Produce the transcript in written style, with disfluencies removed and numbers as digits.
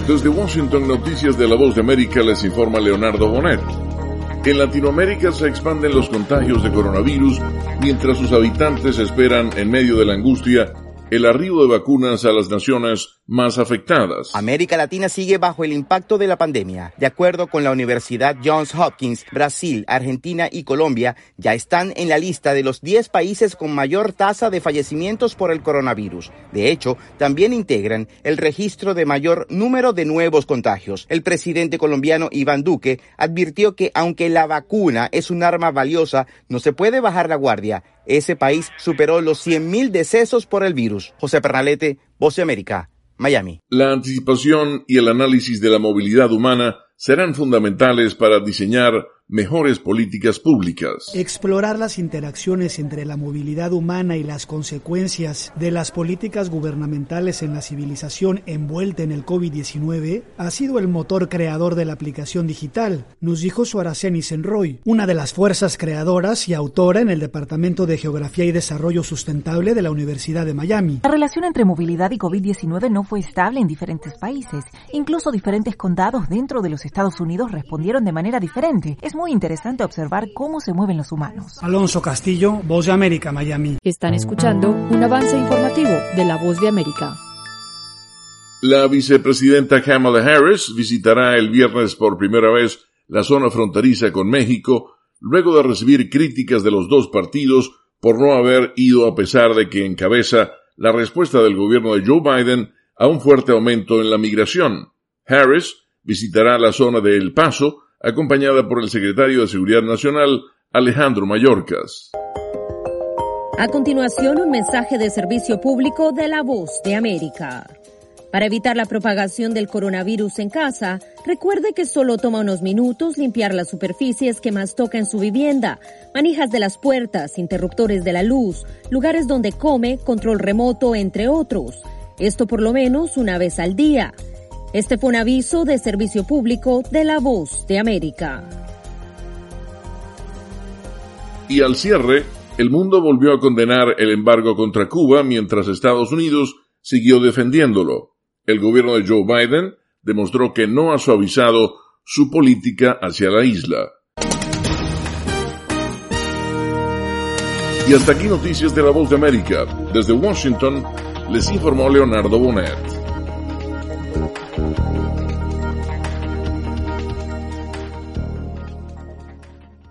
Desde Washington, Noticias de La Voz de América, les informa Leonardo Bonet. En Latinoamérica se expanden los contagios de coronavirus mientras sus habitantes esperan, en medio de la angustia, el arribo de vacunas a las naciones más afectadas. América Latina sigue bajo el impacto de la pandemia. De acuerdo con la Universidad Johns Hopkins, Brasil, Argentina y Colombia ya están en la lista de los 10 países con mayor tasa de fallecimientos por el coronavirus. De hecho, también integran el registro de mayor número de nuevos contagios. El presidente colombiano Iván Duque advirtió que aunque la vacuna es un arma valiosa, no se puede bajar la guardia. Ese país superó los 100.000 decesos por el virus. José Pernalete, Voz de América, Miami. La anticipación y el análisis de la movilidad humana serán fundamentales para diseñar mejores políticas públicas. Explorar las interacciones entre la movilidad humana y las consecuencias de las políticas gubernamentales en la civilización envuelta en el COVID-19 ha sido el motor creador de la aplicación digital, nos dijo Suaraceni Senroy, una de las fuerzas creadoras y autora en el Departamento de Geografía y Desarrollo Sustentable de la Universidad de Miami. La relación entre movilidad y COVID-19 no fue estable en diferentes países. Incluso diferentes condados dentro de los Estados Unidos respondieron de manera diferente. Es muy interesante observar cómo se mueven los humanos. Alonso Castillo, Voz de América, Miami. Están escuchando un avance informativo de La Voz de América. La vicepresidenta Kamala Harris visitará el viernes por primera vez la zona fronteriza con México, luego de recibir críticas de los dos partidos por no haber ido a pesar de que encabeza la respuesta del gobierno de Joe Biden a un fuerte aumento en la migración. Harris visitará la zona de El Paso, acompañada por el secretario de Seguridad Nacional, Alejandro Mayorkas. A continuación, un mensaje de servicio público de La Voz de América. Para evitar la propagación del coronavirus en casa, recuerde que solo toma unos minutos limpiar las superficies que más toca en su vivienda, manijas de las puertas, interruptores de la luz, lugares donde come, control remoto, entre otros. Esto por lo menos una vez al día. Este fue un aviso de servicio público de La Voz de América. Y al cierre, el mundo volvió a condenar el embargo contra Cuba mientras Estados Unidos siguió defendiéndolo. El gobierno de Joe Biden demostró que no ha suavizado su política hacia la isla. Y hasta aquí Noticias de La Voz de América. Desde Washington, les informó Leonardo Bonet.